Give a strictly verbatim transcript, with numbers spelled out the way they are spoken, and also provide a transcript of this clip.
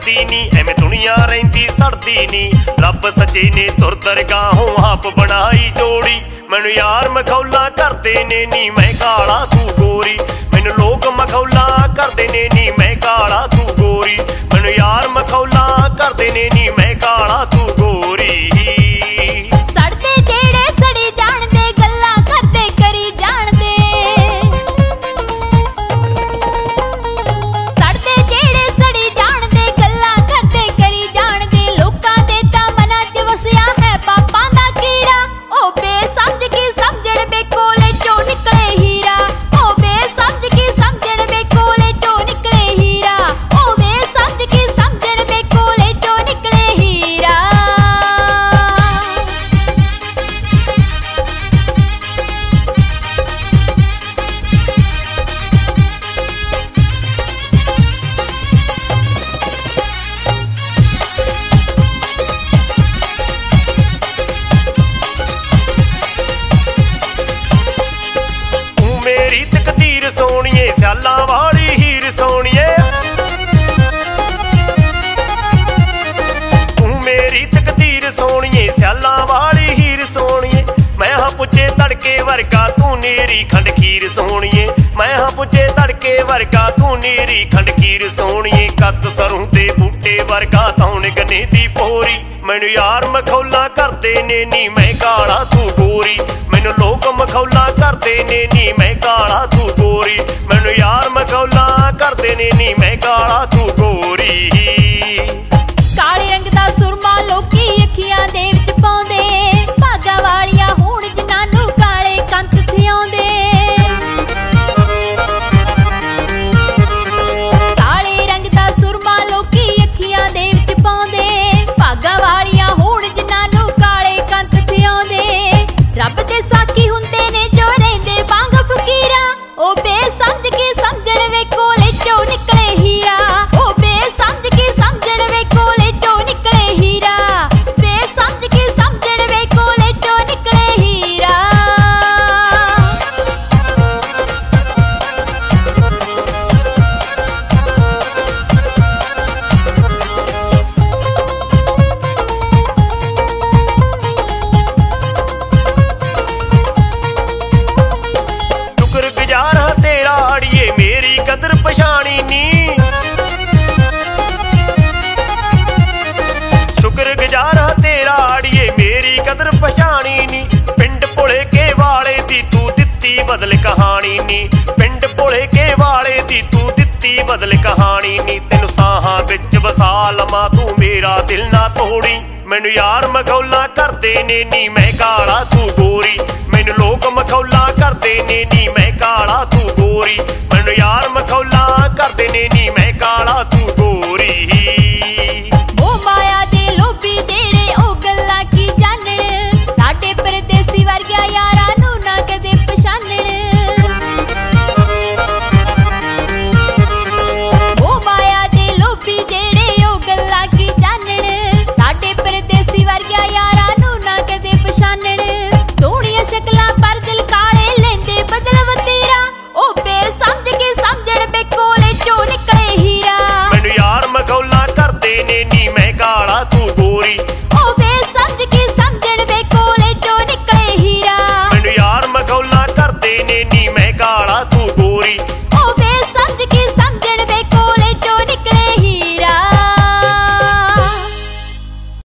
करदी नी, एवें दुनिया रहिंदी सड़दी नी। रब सच्चे ने तुर दरगाहों आप बनाई जोड़ी, मैनू यार मखौला करदे ने नी मैं काला तू गोरी। मैनू लोग मखौला करदे ने नी मैं काला तू गोरी। मैनू यार मखौला करदे ने नी मैं काला तू गोरी। मेरी तकदीर सोनिए स्याला वाली हीर सोनिए, तू मेरी तकदीर सोनिए स्याला वाली हीर सोनिए। मैं हाँ पुजे तड़के वर्गा तू नीरी खंड खीर सोनिए। मैं हाँ पुजे तड़के वर्गा तू नीरी खंड खीर सोनिए। कद सरूं ते बूटे वर्गा तौन गने दी पोरी, मैनू यार मखौला करदे ने नी मैं काला तू गोरी। मैनू लोग मखौला करदे ने नी मैं काला तू गोरी। मैनू यार मखौला करदे ने नी मैं काला तू गोरी। काले रंग दा सुरमा लोकी अखियां दे विच पाउंदे, भागा वालियां होण जिन्हां नूं काले कंत थिआउंदे। काले रंग दा सुरमा लोकी अखियां दे विच पाउंदे, भागा वालियां होण जिन्हां नूं काले कंत थिआउंदे। रब दे साकी हुंदे ने जो रहिंदे वांग फकीरा, ओ बेसमझ के समझण वे कोले चों निकले हीरा। ओ बेसमझ के समझण वे कोले चों निकले हीरा। बेसमझ के समझण वे कोले चों निकले हीरा। शुक्रगुजार हां तेरा अड़िए मेरी कदर पछाणी नी। शुक्रगुजार हां तेरा अड़िए मेरी कदर पछाणी नी। पिंड भुले के वाले दी तू दित्ती बदल कहानी नी। पिंड भुले के वाले दी तू दित्ती बदल कहानी नी। तेनू साहां विच वसा लवां तू मेरा दिल ना तोड़ी। मैनू यार मखौला करदे ने नी मैं काला तू गोरी। मैनू लोग मखौला करदे ने नी मैं काला तू गोरी। मैनू यार मखौला करदे ने नी मैं काला तू गोरी। ओ माया दे लोभी जेड़े ओ गल्लां की जानण, साडे परदेसी वर्गिया यारां नूं ना कदे पछाणण। ओ माया दे लोभी जेड़े ओ गल्लां की जानण, साडे परदेसी वर्गिया यारां नूं ना कदे पछाणण। सोहणियां शक्लां पर दिल काले लेंदे बदल वतेरा, ओ बेसमझ के समझण वे कोले चों निकले हीरा। मैनू यार मखौला करदे ने नी मैं काला तू गोरी। ओ बेसमझ के समझण वे कोले चों निकले हीरा। मैनू यार मखौला करदे ने नी मैं काला